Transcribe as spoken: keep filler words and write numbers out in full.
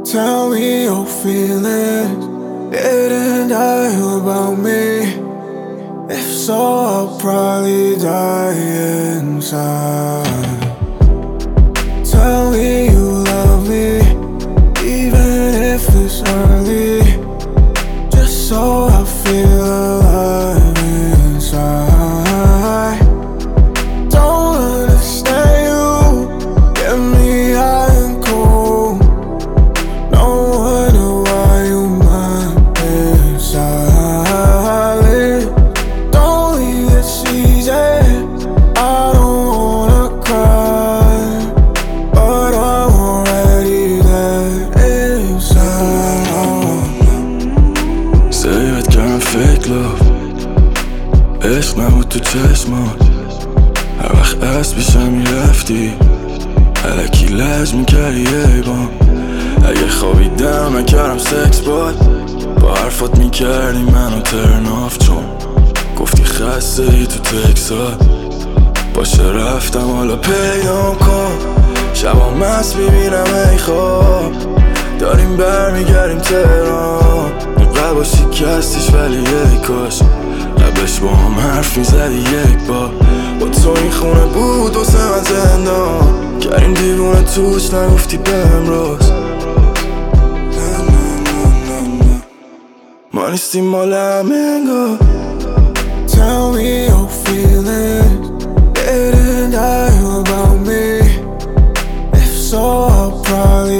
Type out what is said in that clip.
Tell me your feelings, didn't die about me. If so, I'll probably die inside. Tell me you love me, even if it's early, just so I feel alive inside. Don't understand you, get me high and cold. No wonder why you mind inside. Don't leave this easy, I don't wanna cry, but I'm already there inside. سیبت کردم فیک لف، عشق نبود تو چشمات. هر وقت از پیشم میرفتی الکی لج میکردی ای بام. اگه خوابیدم نکردم سکس باد، با حرفات میکردی منو ترن آف، چون گفتی خسته ای تو تکسات. باشه رفتم حالا پیدام کن، شبا مست میبینم ای خواب، داریم برمیگردیم تهران. اینقدر با شکستیش ولی ای کاش قبلش با هم حرف میزدی یک بار. با تو این خونه بود واسه من زندان، کردیم دیوونه توش نگفتی بهم راست. ما نیستیم مال همه انگار. Tell me your feelings, didn't die about me. If so, I'll probably